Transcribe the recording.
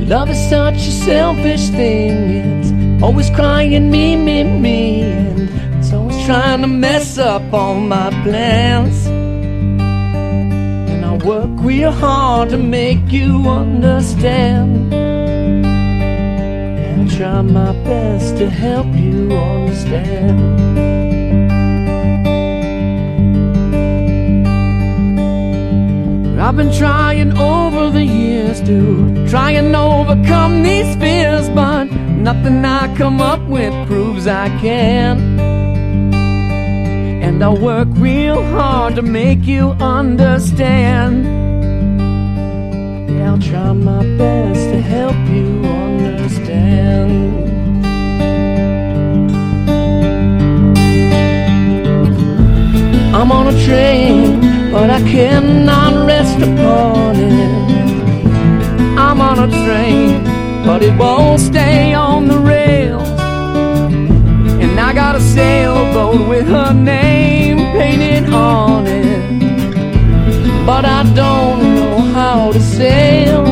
Love is such a selfish thing. It's always crying me, and it's always trying to mess up all my plans. And I work real hard to make you understand, and I try my best to help you understand. I've been trying over the years to try and overcome these fears, but nothing I come up with proves I can. And I work real hard to make you understand. Yeah, I'll try my best to help you understand. I'm on a train, but I cannot rest upon it. I'm on a train, but it won't stay on the rails. And I got a sailboat with her name painted on it, but I don't know how to sail.